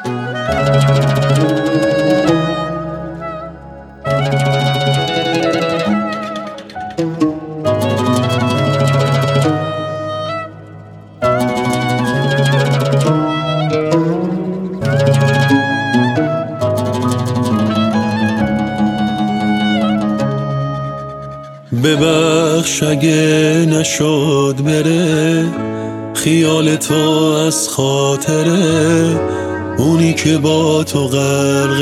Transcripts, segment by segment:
ببخش اگه نشد بره خیال تو از خاطره اونی که با تو غرق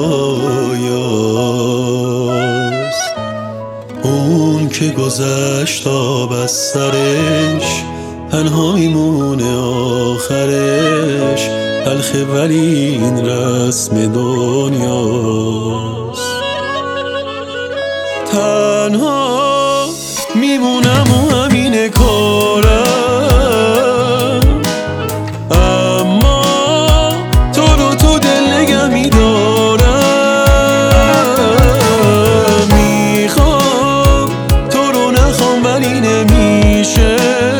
رویاست، اون که گذشت آب از سرش تنها میمونه آخرش تلخه ولی این رسم دنیاست. تنها میمونم و همینه کارم، اما تو رو تو دل نگه میدارم. میخوام تو رو نخوام ولی نمیشه،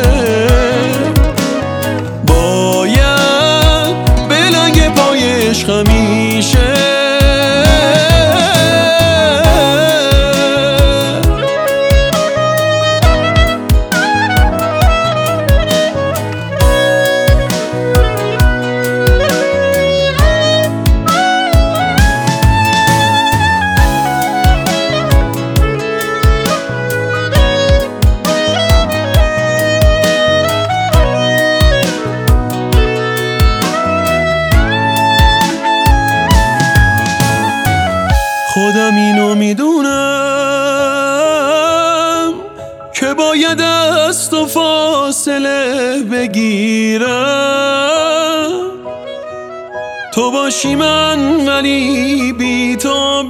باید بلنگ پای عشق همیشه. خودم اینو میدونم که باید از تو فاصله بگیرم، تو باشی من ولی بی تو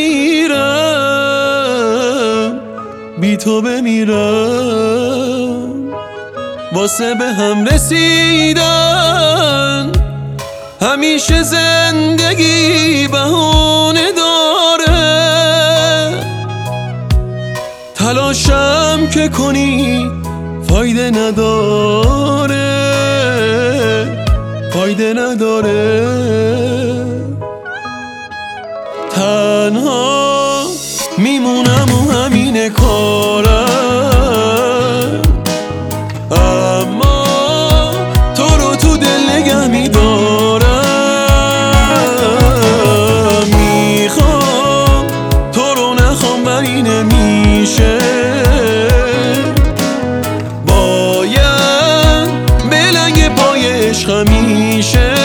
بمیرم، بی تو بمیرم. واسه به هم رسیدن همیشه زندگی بهونه داره، تلاشم که کنی فایده نداره، فایده نداره. تنها میمونم و همینه کارم، اما تو رو تو دل نگه میدارم. میخوام تو رو نخوام ولی نمیشه، باید بلنگ پای عشق همیشه.